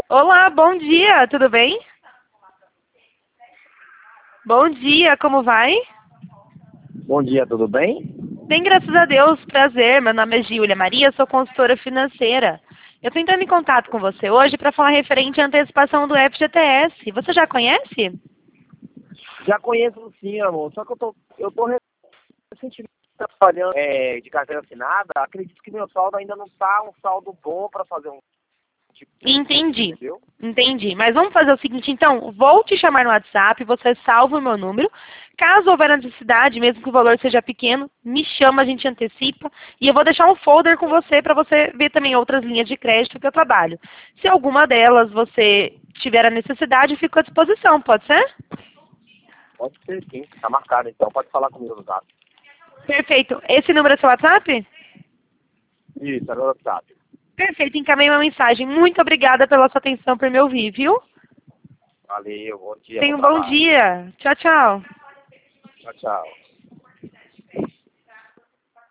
Olá, bom dia, tudo bem? Bom dia, como vai? Bom dia, tudo bem? Bem, graças a Deus, prazer. Meu nome é Giulia Maria, sou consultora financeira. Eu estou entrando em contato com você hoje para falar referente à antecipação do FGTS. Você já conhece? Já conheço sim, amor. Só que eu tô recentemente trabalhando de carteira assinada. Acredito que meu saldo ainda não tá um saldo bom para fazer um tipo de benefício, Entendi, entendeu? entendi. Mas vamos fazer o seguinte, então, vou te chamar no WhatsApp, você salva o meu número. Caso houver necessidade, mesmo que o valor seja pequeno, me chama, a gente antecipa. E eu vou deixar um folder com você para você ver também outras linhas de crédito que eu trabalho. Se alguma delas você tiver a necessidade, eu fico à disposição, pode ser? Pode ser sim, tá marcado então. Pode falar comigo no WhatsApp. Perfeito. Esse número é seu WhatsApp? Isso, é no WhatsApp. Perfeito, encaminhei uma mensagem. Muito obrigada pela sua atenção por me ouvir, viu? Valeu, bom dia, bom Tenha um bom trabalho. dia. Tchau, tchau. Tchau, tchau.